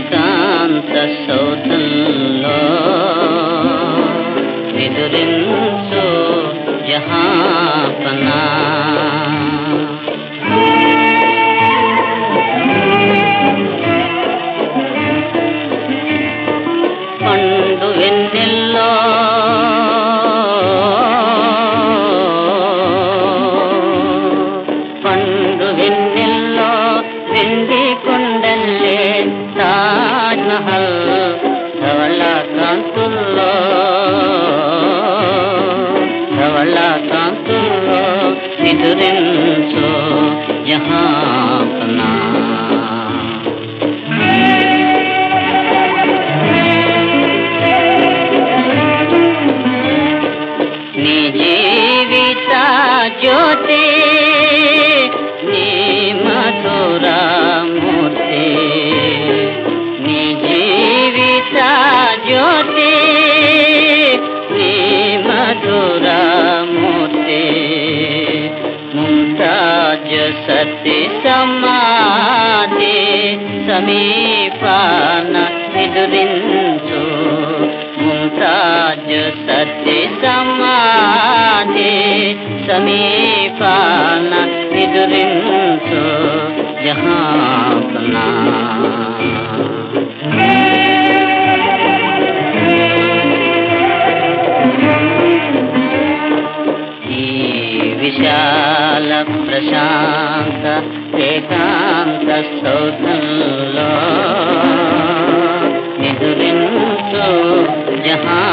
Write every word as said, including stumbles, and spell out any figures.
ఏకాంత సౌధంలో నిదురించు జహాపనా పండు వెన్నెల్లో పండు వెన్నెల్లో వెండి కొండల్లే తాజ్ మహల్ ధవళ కాంతుల్లో ధవళ కాంతుల్లో నిదురించు జహాపనా నీ జీవిత జ్యోతి నీ మధురమూర్తి నీ జీవిత జ్యోతి నీ మధురమూర్తి ముంతాజ్ సతి సమాధి సమీపాన నిదురించు ముంతాజ్ సతి సమాధి సమీపాన నిదురించు జహాపనా ఈ విశాల ప్రశాంత ఏకాంత సౌధంలో నిదురించు జహా